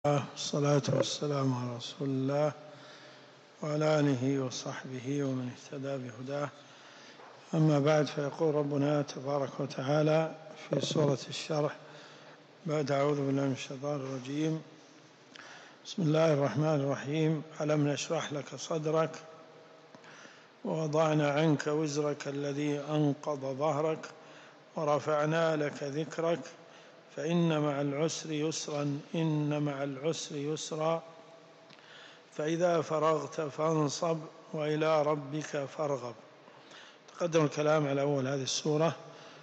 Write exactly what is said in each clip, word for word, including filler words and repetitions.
والصلاة والسلام على رسول الله وعلى آله وصحبه ومن اهتدى بهداه. أما بعد، فيقول ربنا تبارك وتعالى في سورة الشرح بعد أعوذ بالله من الشيطان الرجيم: بسم الله الرحمن الرحيم. ألم نشرح لك صدرك ووضعنا عنك وزرك الذي أنقض ظهرك ورفعنا لك ذكرك فإن مع العسر يسرا إن مع العسر يسرا فإذا فرغت فانصب وإلى ربك فارغب. تقدم الكلام على أول هذه السورة،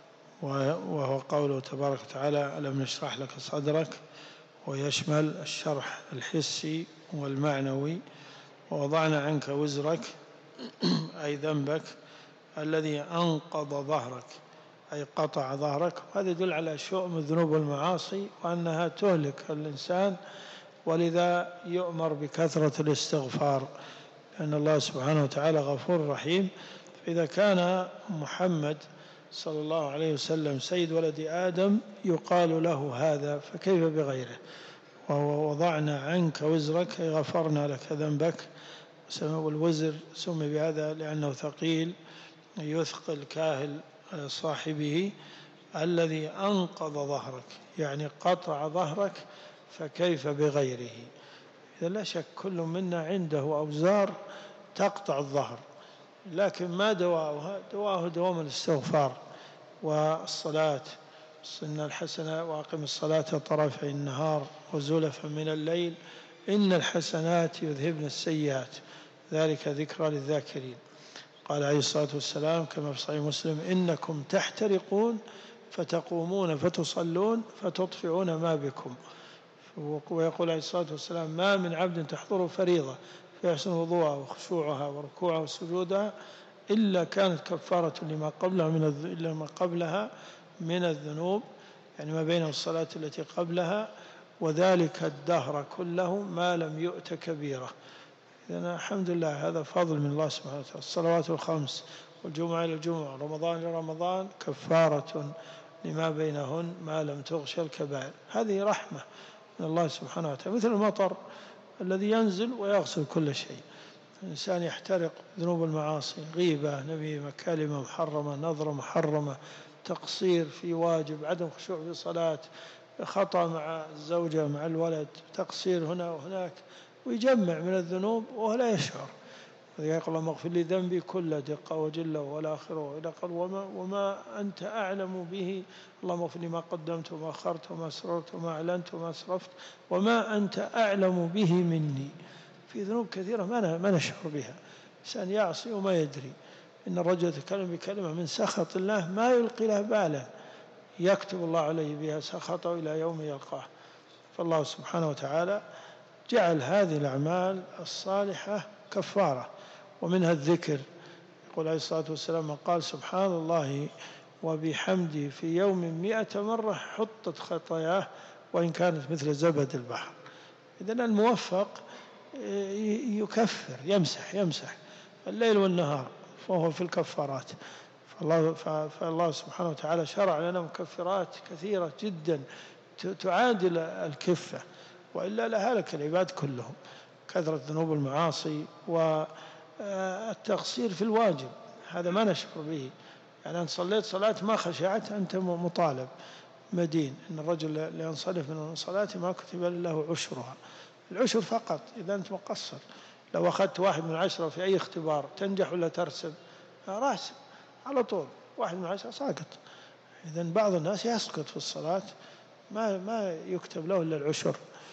وهو قوله تبارك وتعالى: ألم نشرح لك صدرك، ويشمل الشرح الحسي والمعنوي. ووضعنا عنك وزرك أي ذنبك الذي أنقض ظهرك أي قطع ظهرك. وهذا يدل على شؤم الذنوب والمعاصي وأنها تهلك الإنسان، ولذا يؤمر بكثرة الاستغفار، لأن الله سبحانه وتعالى غفور رحيم. فإذا كان محمد صلى الله عليه وسلم سيد ولد آدم يقال له هذا، فكيف بغيره؟ وهو وضعنا عنك وزرك أي غفرنا لك ذنبك. والوزر سمي بهذا لأنه ثقيل يثقل كاهل صاحبه. الذي أنقض ظهرك يعني قطع ظهرك، فكيف بغيره؟ إذا لا شك كل منا عنده أوزار تقطع الظهر، لكن ما دواؤها؟ دواؤه دوام الاستغفار والصلاة. إن الحسنة وأقم الصلاة طرفي النهار وزلفا من الليل إن الحسنات يذهبن السيئات ذلك ذكرى للذاكرين. قال عليه الصلاة والسلام كما في صحيح مسلم: إنكم تحترقون فتقومون فتصلون فتطفئون ما بكم. ويقول عليه الصلاة والسلام: ما من عبد تحضره فريضة فيحسن وضوءها وخشوعها وركوعها وسجودها إلا كانت كفارة لما قبلها من الذ... لما قبلها من الذنوب، يعني ما بين الصلاة التي قبلها، وذلك الدهر كله ما لم يؤت كبيرة. إذن الحمد لله، هذا فضل من الله سبحانه وتعالى. الصلوات الخمس والجمعة إلى الجمعة رمضان إلى رمضان كفارة لما بينهن ما لم تغش الكبائر. هذه رحمة من الله سبحانه وتعالى، مثل المطر الذي ينزل ويغسل كل شيء. الإنسان يحترق ذنوب المعاصي، غيبة، نميمة، كلمة محرمة، نظرة محرمة، تقصير في واجب، عدم خشوع في صلاة، خطأ مع الزوجة مع الولد، تقصير هنا وهناك، ويجمع من الذنوب وهو لا يشعر. يقول: اللهم اغفر لي ذنبي كله دقه وجله والآخره وإلى قل وما, وما أنت أعلم به. اللهم اغفر لي ما قدمت وما أخرت وما أسررت وما أعلنت وما أسرفت وما أنت أعلم به مني. في ذنوب كثيرة ما ما نشعر بها، إنسان يعصي وما يدري. إن الرجل يتكلم بكلمة من سخط الله ما يلقي له بالا، يكتب الله عليه بها سخطه إلى يوم يلقاه. فالله سبحانه وتعالى جعل هذه الأعمال الصالحة كفارة، ومنها الذكر. يقول عليه الصلاة والسلام: قال سبحان الله وبحمده في يوم مئة مرة حطت خطاياه وإن كانت مثل زبد البحر. إذن الموفق يكفر، يمسح يمسح الليل والنهار، فهو في الكفارات. فالله, فالله سبحانه وتعالى شرع لنا مكفرات كثيرة جدا تعادل الكفة، وإلا لهلك العباد كلهم. كثرة ذنوب المعاصي والتقصير في الواجب، هذا ما نشعر به. يعني أن صليت صلاة ما خشعت أنت مطالب مدين. إن الرجل لينصرف من صلاته ما كتب له عشرها، العشر فقط إذا أنت مقصر. لو أخذت واحد من عشرة في أي اختبار تنجح ولا ترسب؟ راسب على طول، واحد من عشرة ساقط. إذن بعض الناس يسقط في الصلاة ما ما يكتب له إلا العشر.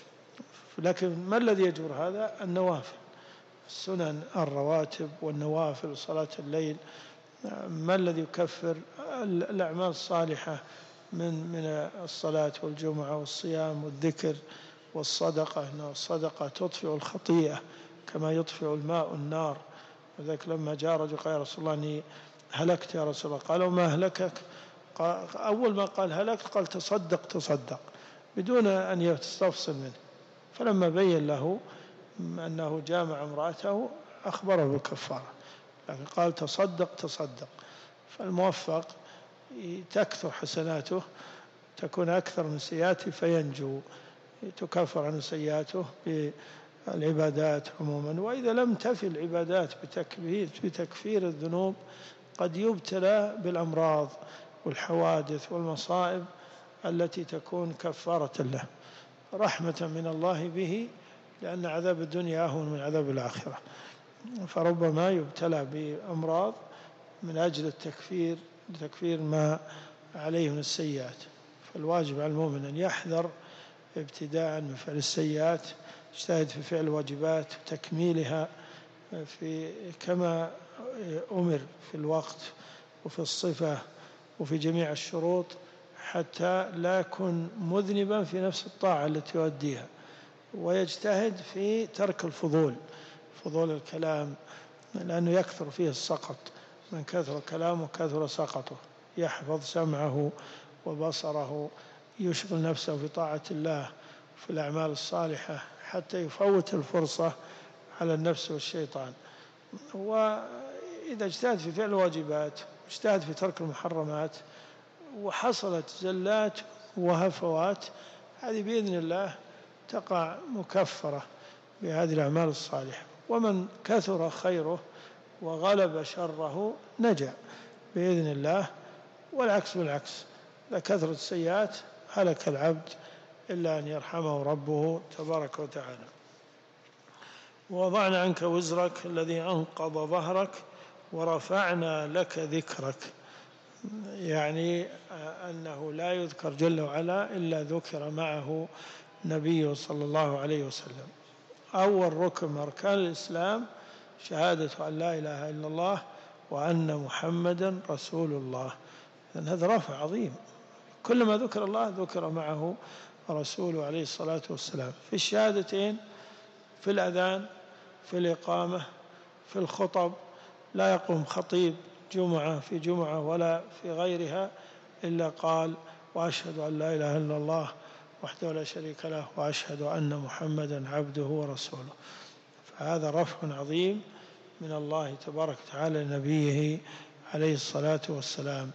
لكن ما الذي يجبر هذا؟ النوافل، السنن، الرواتب والنوافل، صلاة الليل. ما الذي يكفر؟ الأعمال الصالحة من من الصلاة والجمعة والصيام والذكر والصدقة. إن الصدقة تطفئ الخطيئة كما يطفئ الماء النار. وذلك لما جاء رجل قال: يا رسول الله إني هلكت يا رسول الله. قال: وما أهلكك؟ أول ما قال هلكت قال: تصدق تصدق، بدون أن يستفصل منه. فلما بين له أنه جامع امرأته أخبره بالكفارة، لكن قال: تصدق تصدق. فالموفق تكثر حسناته، تكون أكثر من سيئاته فينجو. تكفر عن سيئاته بالعبادات عموما. وإذا لم تفي العبادات بتكفير الذنوب قد يبتلى بالأمراض والحوادث والمصائب التي تكون كفارة له رحمة من الله به، لأن عذاب الدنيا أهون من عذاب الآخرة. فربما يبتلى بأمراض من أجل التكفير لتكفير ما عليه من السيئات. فالواجب على المؤمن أن يحذر ابتداء من فعل السيئات، يجتهد في فعل الواجبات وتكميلها في كما أمر في الوقت وفي الصفة وفي جميع الشروط، حتى لا يكون مذنبا في نفس الطاعة التي يؤديها. ويجتهد في ترك الفضول، فضول الكلام، لأنه يكثر فيه السقط. من كثر كلامه كثر سقطه. يحفظ سمعه وبصره، يشغل نفسه في طاعة الله في الأعمال الصالحة حتى يفوت الفرصة على النفس والشيطان. وإذا اجتهد في فعل الواجبات واجتهد في ترك المحرمات وحصلت زلات وهفوات، هذه بإذن الله تقع مكفرة بهذه الأعمال الصالحة. ومن كثر خيره وغلب شره نجا بإذن الله، والعكس بالعكس. إذا كثرت السيئات هلك العبد إلا أن يرحمه ربه تبارك وتعالى. ووضعنا عنك وزرك الذي أنقض ظهرك ورفعنا لك ذكرك، يعني أنه لا يذكر جل وعلا إلا ذكر معه نبيه صلى الله عليه وسلم. أول ركن من أركان الإسلام شهادة أن لا إله إلا الله وأن محمدا رسول الله. لأن هذا رفع عظيم، كلما ذكر الله ذكر معه رسوله عليه الصلاة والسلام. في الشهادتين، في الأذان، في الإقامة، في الخطب، لا يقوم خطيب جمعة في جمعة ولا في غيرها إلا قال وأشهد أن لا إله إلا الله وحده لا شريك له وأشهد أن محمدا عبده ورسوله. فهذا رفع عظيم من الله تبارك وتعالى لنبيه عليه الصلاة والسلام.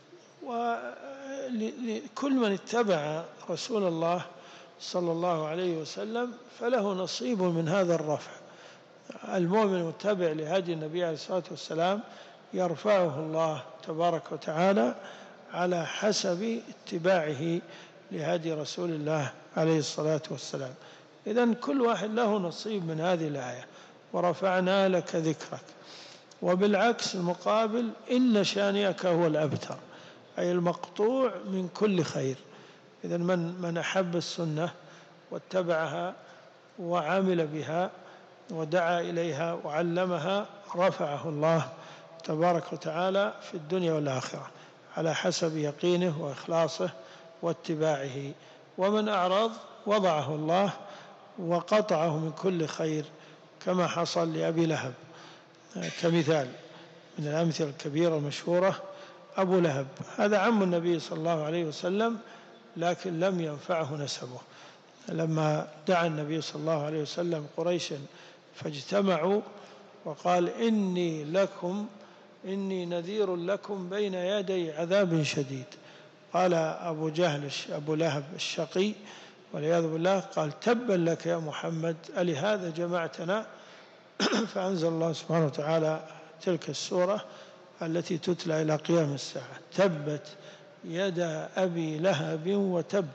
وكل من اتبع رسول الله صلى الله عليه وسلم فله نصيب من هذا الرفع. المؤمن المتبع لهدي النبي عليه الصلاة والسلام يرفعه الله تبارك وتعالى على حسب اتباعه لهدي رسول الله عليه الصلاة والسلام. إذن كل واحد له نصيب من هذه الآية، ورفعنا لك ذكرك. وبالعكس المقابل إن شانئك هو الأبتر، أي المقطوع من كل خير. إذن من, من أحب السنة واتبعها وعمل بها ودعا إليها وعلمها رفعه الله تبارك وتعالى في الدنيا والآخرة على حسب يقينه وإخلاصه واتباعه. ومن أعرض وضعه الله وقطعه من كل خير، كما حصل لأبي لهب كمثال من الأمثلة الكبيرة المشهورة. أبو لهب هذا عم النبي صلى الله عليه وسلم، لكن لم ينفعه نسبه. لما دعا النبي صلى الله عليه وسلم قريشا فاجتمعوا وقال إني لكم إني نذير لكم بين يدي عذاب شديد، قال أبو جهل أبو لهب الشقي والعياذ بالله قال تبا لك يا محمد ألهذا جمعتنا؟ فأنزل الله سبحانه وتعالى تلك السورة التي تتلى إلى قيام الساعة: تبت يدا أبي لهب وتب.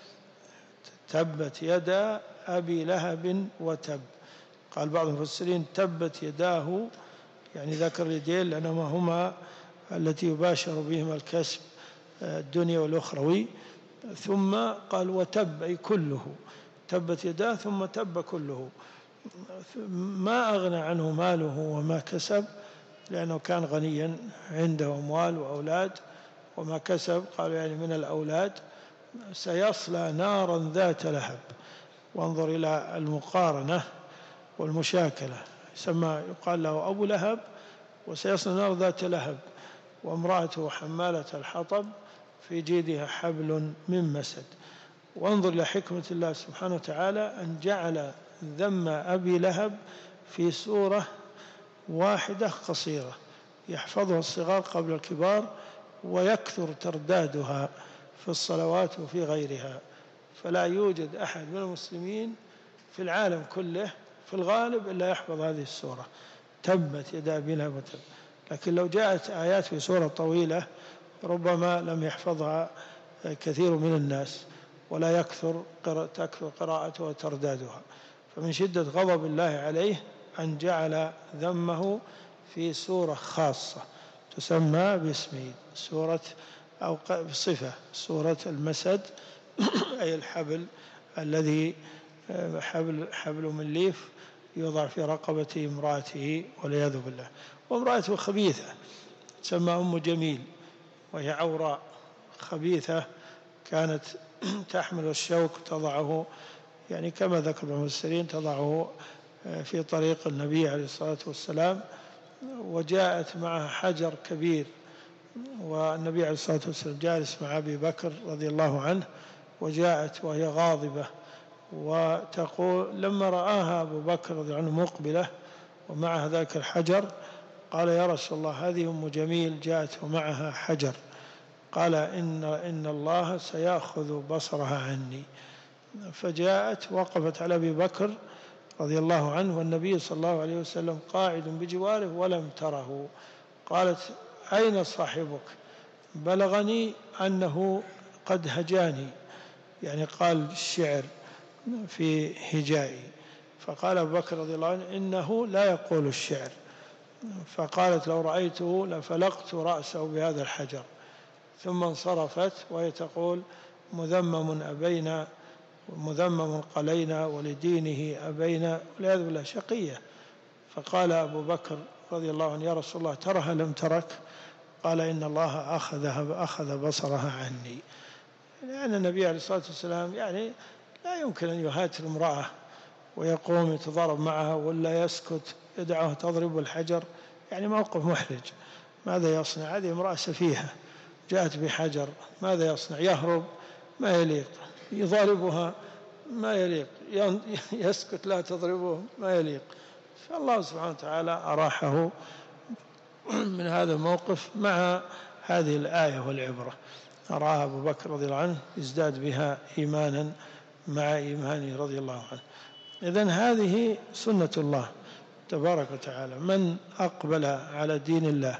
تبت يدا أبي لهب وتب. قال بعض المفسرين تبت يداه، يعني ذكر اليدين لأنهما هما التي يباشر بهما الكسب الدنيا والأخروي. ثم قال وتب أي كله، تبت يداه ثم تب كله. ما أغنى عنه ماله وما كسب، لأنه كان غنيا عنده أموال وأولاد، وما كسب قالوا يعني من الأولاد. سيصلى نارا ذات لهب. وانظر إلى المقارنة والمشاكلة، يسمى يقال له أبو لهب وسيصلى نار ذات لهب، وامرأته حمالة الحطب في جيدها حبل من مسد. وانظر إلى حكمة الله سبحانه وتعالى أن جعل ذم أبي لهب في سورة واحدة قصيرة يحفظها الصغار قبل الكبار، ويكثر تردادها في الصلوات وفي غيرها. فلا يوجد أحد من المسلمين في العالم كله في الغالب إلا يحفظ هذه السورة، تبت يدا أبي لهب وتب. لكن لو جاءت آيات في سورة طويلة ربما لم يحفظها كثير من الناس، ولا يكثر تكثر قراءتها وتردادها. فمن شدة غضب الله عليه أن جعل ذمه في سورة خاصة تسمى باسمه، سورة أو بصفة سورة المسد أي الحبل الذي حبل, حبل من ليف يوضع في رقبة امرأته والعياذ بالله. وامرأته خبيثة تسمى أم جميل، وهي عوراء خبيثة كانت تحمل الشوك تضعه، يعني كما ذكر المفسرين تضعه في طريق النبي عليه الصلاة والسلام. وجاءت معها حجر كبير، والنبي عليه الصلاة والسلام جالس مع أبي بكر رضي الله عنه، وجاءت وهي غاضبة وتقول لما رآها أبو بكر رضي الله عنه مقبلة ومعها ذاك الحجر قال يا رسول الله هذه أم جميل جاءت ومعها حجر، قال إن, إن الله سيأخذ بصرها عني. فجاءت وقفت على أبي بكر رضي الله عنه والنبي صلى الله عليه وسلم قاعد بجواره ولم تره. قالت أين صاحبك؟ بلغني أنه قد هجاني، يعني قال الشعر في هجائي. فقال أبو بكر رضي الله عنه إنه لا يقول الشعر. فقالت لو رأيته لفلقت رأسه بهذا الحجر. ثم انصرفت وهي تقول مذمم أبينا مذمم قلينا ولدينه أبينا والعياذ بالله شقية. فقال أبو بكر رضي الله عنه يا رسول الله ترها لم ترك؟ قال إن الله أخذها أخذ بصرها عني. لأن النبي عليه الصلاة والسلام يعني لا يمكن أن يهاتر امرأة ويقوم يتضارب معها ولا يسكت يدعها تضرب الحجر، يعني موقف محرج. ماذا يصنع؟ هذه امرأة سفيهة جاءت بحجر، ماذا يصنع؟ يهرب؟ ما يليق. يضاربها؟ ما يليق. يسكت لا تضربه؟ ما يليق. فالله سبحانه وتعالى أراحه من هذا الموقف مع هذه الآية والعبرة. أراها أبو بكر رضي الله عنه ازداد بها إيمانا مع إيمانه رضي الله عنه. إذن هذه سنة الله تبارك وتعالى، من أقبل على دين الله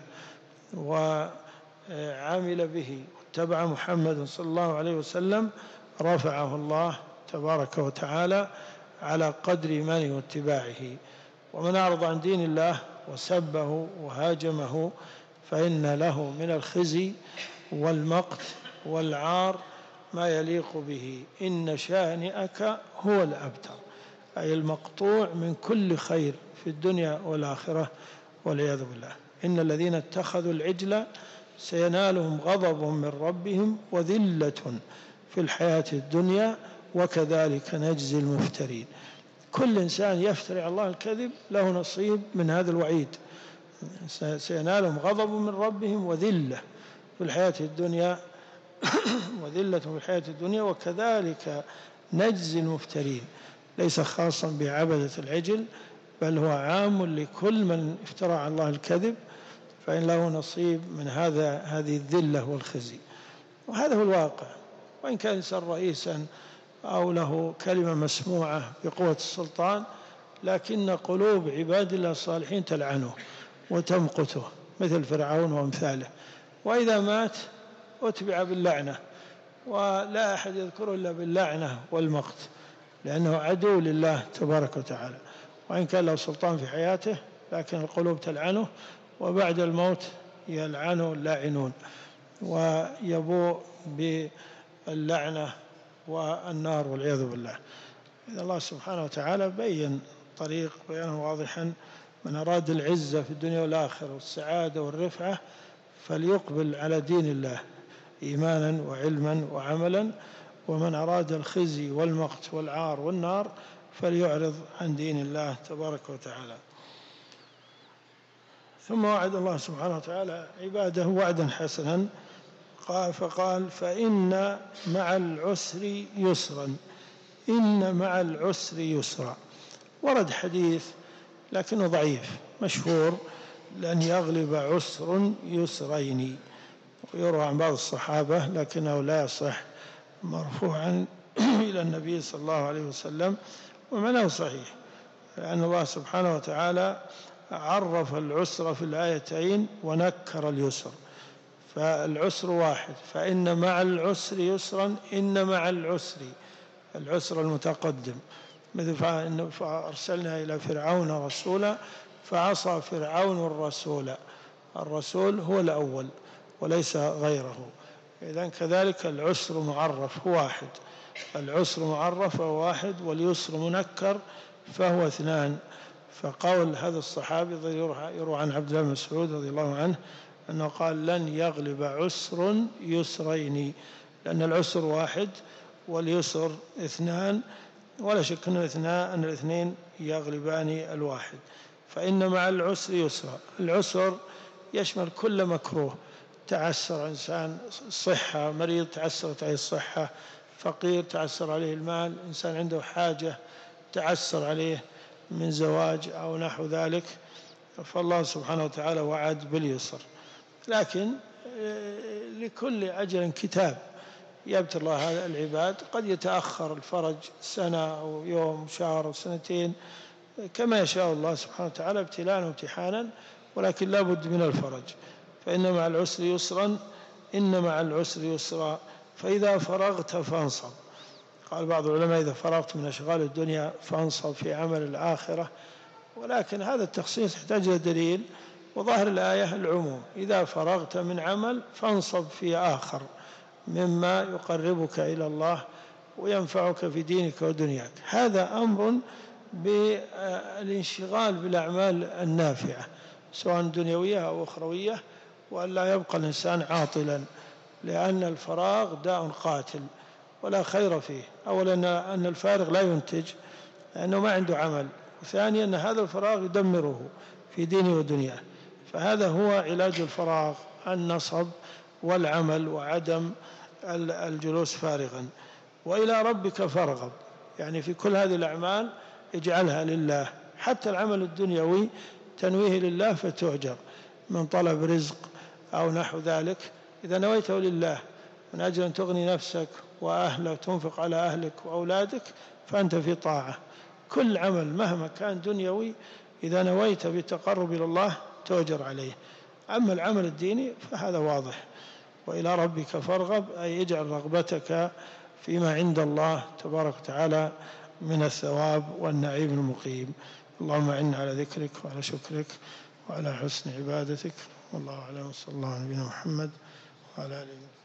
وعمل به واتبع محمد صلى الله عليه وسلم رفعه الله تبارك وتعالى على قدر إيمانه واتباعه. ومن أعرض عن دين الله وسبه وهاجمه فإن له من الخزي والمقت والعار ما يليق به. إن شانئك هو الأبتر، أي المقطوع من كل خير في الدنيا والآخرة والعياذ بالله. إن الذين اتخذوا العجل سينالهم غضب من ربهم وذلة في الحياة الدنيا وكذلك نجزي المفترين. كل إنسان يفتري على الله الكذب له نصيب من هذا الوعيد. سينالهم غضب من ربهم وذلة في الحياة الدنيا وذلة في الحياة الدنيا وكذلك نجزي المفترين. ليس خاصا بعبدة العجل بل هو عام لكل من افترى على الله الكذب، فإن له نصيب من هذا هذه الذلة والخزي. وهذا هو الواقع. وإن كان إنسان رئيسا أو له كلمة مسموعة بقوة السلطان، لكن قلوب عباد الله الصالحين تلعنه وتمقته مثل فرعون وامثاله، وإذا مات أتبع باللعنة، ولا أحد يذكره إلا باللعنة والمقت، لأنه عدو لله تبارك وتعالى. وإن كان له سلطان في حياته لكن القلوب تلعنه، وبعد الموت يلعنه اللاعنون ويبوء باللعنة والنار والعياذ بالله. إذا الله سبحانه وتعالى بين طريق بيانا واضحا: من أراد العزة في الدنيا والآخرة والسعادة والرفعة فليقبل على دين الله إيمانا وعلما وعملا، ومن أراد الخزي والمقت والعار والنار فليعرض عن دين الله تبارك وتعالى. ثم وعد الله سبحانه وتعالى عباده وعدا حسنا، قال فقال: فإن مع العسر يسرا. إن مع العسر يسرا. ورد حديث لكنه ضعيف مشهور: لأن يغلب عسر يسرين. ويروى عن بعض الصحابة لكنه لا يصح مرفوعا إلى النبي صلى الله عليه وسلم، ومعناه صحيح، لأن الله سبحانه وتعالى عرف العسر في الآيتين ونكر اليسر، فالعسر واحد، فإن مع العسر يسرا، إن مع العسر، العسر المتقدم، مثل فأرسلنا إلى فرعون رسولا فعصى فرعون الرسول، الرسول هو الأول وليس غيره. إذن كذلك العسر معرف هو واحد، العسر معرف هو واحد، واليسر منكر فهو اثنان. فقول هذا الصحابي يروى عن عبد الله بن مسعود رضي الله عنه أنه قال: لن يغلب عسر يسرين، لأن العسر واحد واليسر اثنان، ولا شك أن الاثنان أن الاثنين يغلبان الواحد. فإن مع العسر يسرا، العسر يشمل كل مكروه، تعسر إنسان صحة، مريض تعسرت عليه الصحة، فقير تعسر عليه المال، إنسان عنده حاجة تعسر عليه من زواج أو نحو ذلك، فالله سبحانه وتعالى وعد باليسر. لكن لكل أجل كتاب، يبتلي الله هذا العباد، قد يتأخر الفرج سنة أو يوم شهر أو سنتين كما يشاء الله سبحانه وتعالى، ابتلاء وامتحانا، ولكن لا بد من الفرج. فإن مع العسر يسرا، إن مع العسر يسرا، فإذا فرغت فانصب. قال بعض العلماء: إذا فرغت من أشغال الدنيا فانصب في عمل الآخرة، ولكن هذا التخصيص يحتاج إلى دليل، وظاهر الآية العموم: إذا فرغت من عمل فانصب في آخر مما يقربك إلى الله وينفعك في دينك ودنياك. هذا أمر بالانشغال بالأعمال النافعة سواء دنيوية أو أخروية، وأن لا يبقى الإنسان عاطلا، لأن الفراغ داء قاتل ولا خير فيه. أولا أن الفارغ لا ينتج لأنه ما عنده عمل، وثانيا أن هذا الفراغ يدمره في دينه ودنياه. فهذا هو علاج الفراغ: النصب والعمل وعدم الجلوس فارغا. وإلى ربك فارغب، يعني في كل هذه الأعمال اجعلها لله، حتى العمل الدنيوي تنويه لله فتؤجر، من طلب رزق أو نحو ذلك، إذا نويته لله من أجل أن تغني نفسك وأهلك، تنفق على أهلك وأولادك، فأنت في طاعة. كل عمل مهما كان دنيوي إذا نويت بالتقرب إلى الله تؤجر عليه. أما العمل الديني فهذا واضح. وإلى ربك فارغب، أي اجعل رغبتك فيما عند الله تبارك وتعالى من الثواب والنعيم المقيم. اللهم أعنا على ذكرك وعلى شكرك وعلى حسن عبادتك. والله أعلم، صلى الله على نبينا محمد وعلى آله.